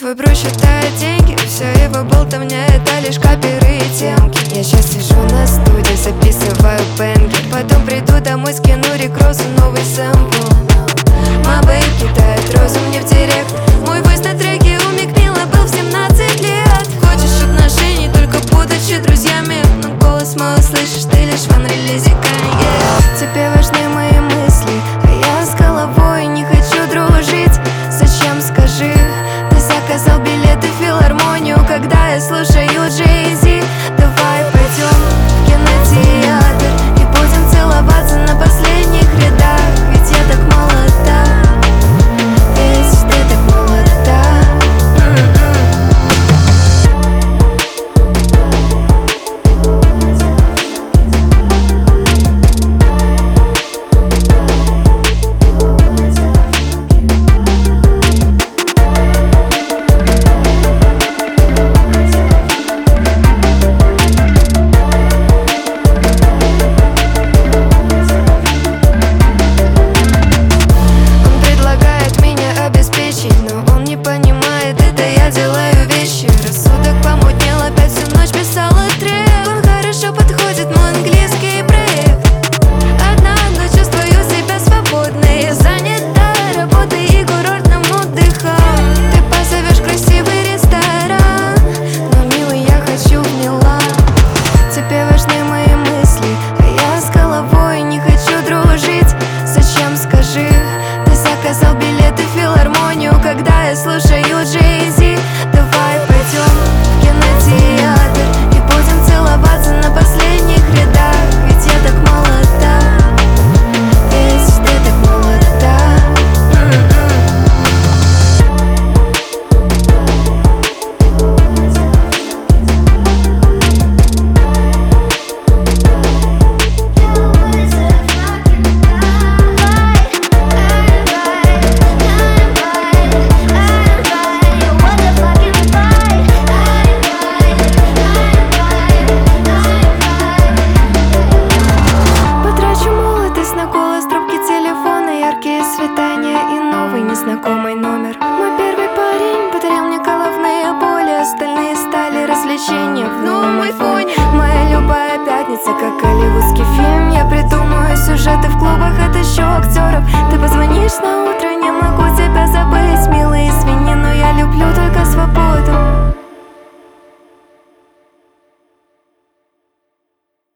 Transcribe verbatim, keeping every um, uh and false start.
выбру, считая деньги. Все его болтовня — это лишь каперы и темки. Я сейчас сижу на студии, записываю бенгер. Потом приду домой, скину рекросу новый сэмпл. Мабэй кидает розу мне в директ. Мой войс на треке у Мик Милла был в семнадцать лет. Хочешь отношений, только будучи друзьями, но голос мой услышишь ты лишь в анрелизе Канье. Тебе важны мои мысли, а я с головой не хочу дружить. Зачем, скажи? Ты заказал билеты в филармонию, когда я слушаю Джей-Зи. Давай пойдем в кинотеатр и будем целоваться на последних рядах. Ведь я так молода, ведь ты так молода. Но он не понимает, это я делаю вещи. Рассудок помутнел, опять всю ночь писала трек. Он хорошо подходит, мой английский проект. Однако чувствую себя свободной. Я занята работой и курортным отдыхом. Ты позовешь красивый ресторан, но, милый, я хочу в Милан. Тебе важны мои